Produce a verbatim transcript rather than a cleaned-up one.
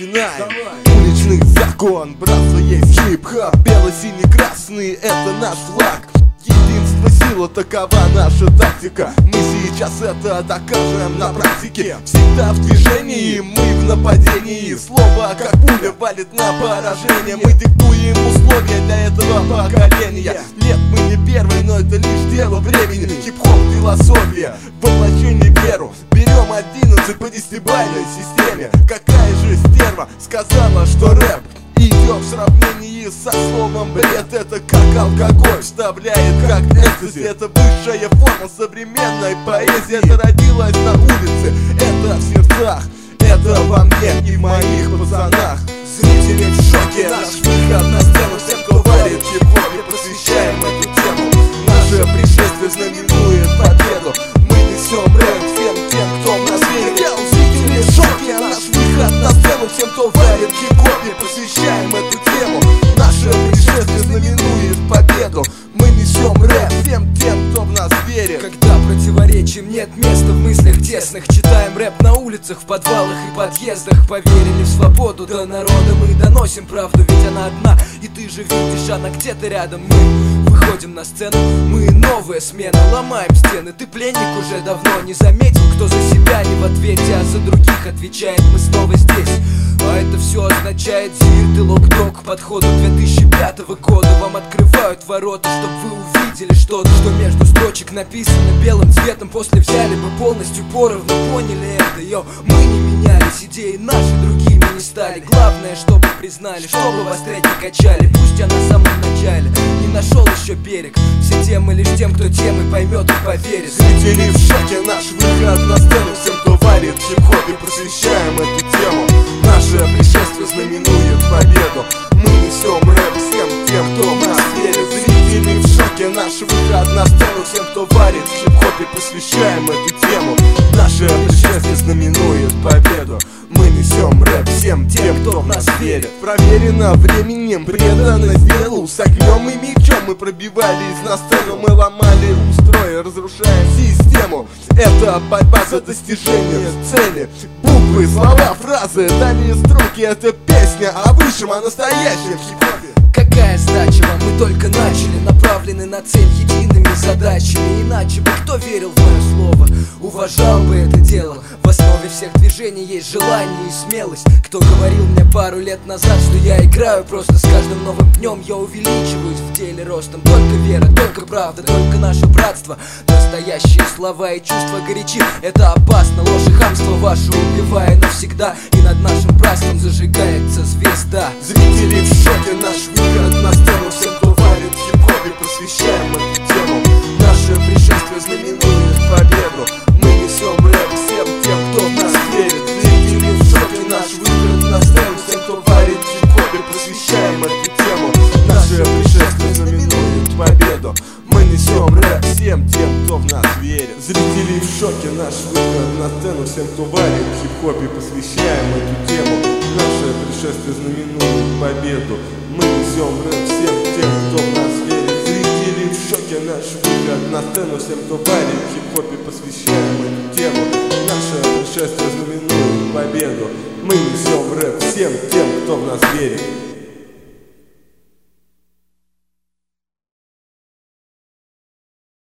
начинаем. Уличный закон, братство есть хип-хоп. Бело-синий-красный — это наш флаг. Единство, сила, такова наша тактика. Мы сейчас это докажем на практике. Всегда в движении, мы в нападении. Слово как пуля валит на поражение. Мы диктуем условия для этого поколения. Нет, мы не первые, но это лишь дело времени. Хип-хоп, философия, воплощение веру. Берем одиннадцать по десятибалльной системе. Какая же стерва сказала, что рэп идет в сравнении со словом бред. Это как алкоголь вставляет как экстази. Это высшая форма современной поэзии. Это родилось на улице, это в сердцах, это во мне и в моих пацанах. Зрители в шоке, наш выход на сцену. Всем, кто варит хип-хоп, мы посвящаем эту тему. Наше пришествие знаменует победу. Мы несем рэп всем тем, кто в нас верит. Зрители в шоке, наш выход на сцену. Всем, кто варит хип-хоп, мы посвящаем эту тему. Наше пришествие знаменует победу. Мы несем рэп всем тем, кто в нас верит. Когда противоречиям нет места в мыслях тесных, читаем рэп на улицах, в подвалах и подъездах. Поверили в свободу до народа, мы доносим правду, ведь она одна. И ты же видишь, она где-то рядом. Мы выходим на сцену, мы новая смена. Ломаем стены, ты пленник уже давно. Не заметил, кто за себя не в ответе, а за других отвечает. Мы снова здесь. А это все означает зирт и лок-дог. К подходу две тысячи пятого года вам открывают ворота, чтобы вы увидели что-то, что между строчек написано белым цветом. После взяли бы полностью поровну, поняли это, йо. Мы не менялись, идеи наши другими не стали. Главное, чтобы признали, чтобы вас не качали. Пусть я на самом начале не нашел еще берег. Все темы лишь тем, кто темы поймет и поверит. Зрители в шоке, наш выход на сцену. Всем, кто варит хип-хоп, и посвящаем эту тему. Наше пришествие знаменует победу. Мы несем рэп всем тем, кто в нас верит. Зрители в шоке, наш выход на сцену. Всем, кто варит хип-хоп, и посвящаем эту тему. Наше пришествие знаменует победу. Мы несем рэп всем тем, кто в нас верит. Проверено временем, предано делу. С огнем и мечом мы пробивались на сцену. Мы ломали устрои, разрушаем систему. Это борьба за достижение цели. Буквы, слова, фразы, далее строки. Это песня о высшем, о настоящем хип-хопе. Какая сдача вам, мы только начали. Направлены на цель едиными задачами. Иначе бы кто верил в мое слово, уважал бы это дело. В основе всех движений есть желание и смелость. Кто говорил мне пару лет назад, что я играю просто, с каждым новым днем я увеличиваюсь в деле ростом. Только вера, только правда, только наше братство. Настоящие слова и чувства горячи. Это опасно, ложь и хамство ваше убивая навсегда. И над нашим братством зажигается звезда. Зрители в шоке, наш выход на сцену. Всем, кто варит хип-хоп, и посвящаем эту тему. Наше пришествие знаменует победу. Мы несем рэп всем тем, кто в нас верит. Зрители в шоке, наш выход на сцену. Всем, кто варит хип-хоп, и посвящаем эту тему. Наше пришествие знаменует победу. Мы несем рэп всем тем, кто в нас верит. Зрители в шоке, наш выход на сцену. Всем, кто варит хип-хоп, и посвящаем эту тему. Наше пришествие знаменует победу. Мы несем рэп всем тем, кто в нас верит. Зрители в шоке, наш выход на сцену. Всем, кто варит хип-хоп, и посвящаем эту тему. Наше пришествие знаменует победу. Мы несем рэп всем тем, кто в нас верит.